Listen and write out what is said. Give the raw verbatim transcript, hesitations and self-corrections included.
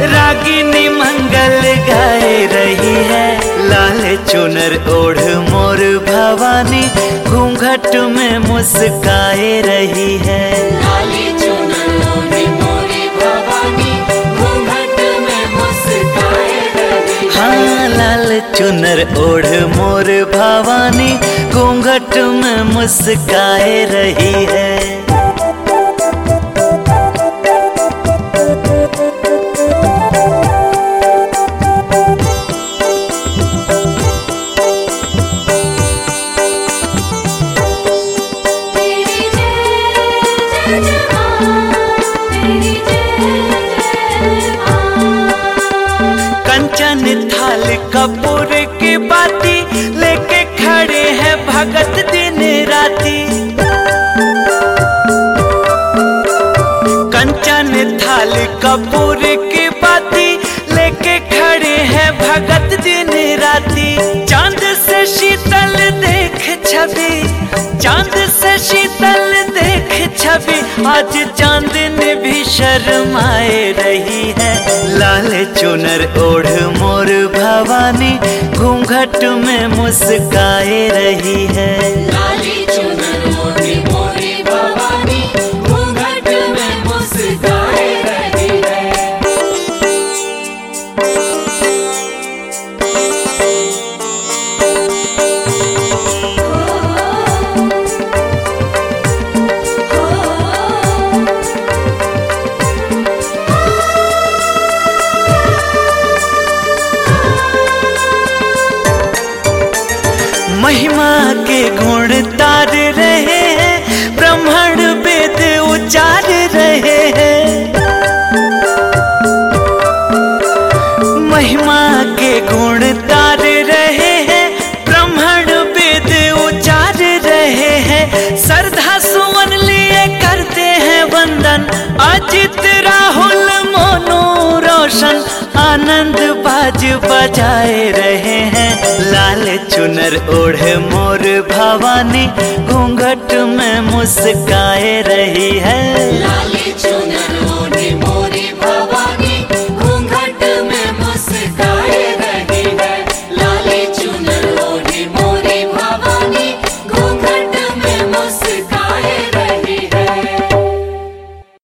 रागिनी मंगल गाए रही है, लाल चुनर ओढ़ मोर भवानी घूंघट में मुस्काए रही है। लाल चुनर ओढ़ मोर भवानी घूंघट में मुस्काए रही है। हाँ, लाल चुनर ओढ़ मोर भवानी घूंघट में मुस्काए रही है। कंचन थाल कपूर की बाती लेके खड़े हैं भगत दिन राती। कंचन थाल कपूर की बाती लेके खड़े हैं भगत दिन राती। चांद से शीतल देख छवि, चांद से शीतल देख छवि, आज चांदनी भी शर्माए रही है। लाल चुनर ओढ़ मोर भवानी घूंघट में मुस्काए रही है। लाल चुनर ओढ़ मोर भवानी घूंघट में मुस्काए रही है। महिमा के गुण तार रहे हैं, ब्राह्मण वेद उचार रहे हैं। महिमा के गुण तार रहे हैं, ब्राह्मण वेद उचार रहे हैं। श्रद्धा सुमन लिए करते हैं वंदन, अजित राहुल मोनू रोशन आनंद बाज बजाए रहे हैं। लाल चुनर ओढ़ मोर भवानी घूंघट में मुस्काए रही है। लाल चुनर ओढ़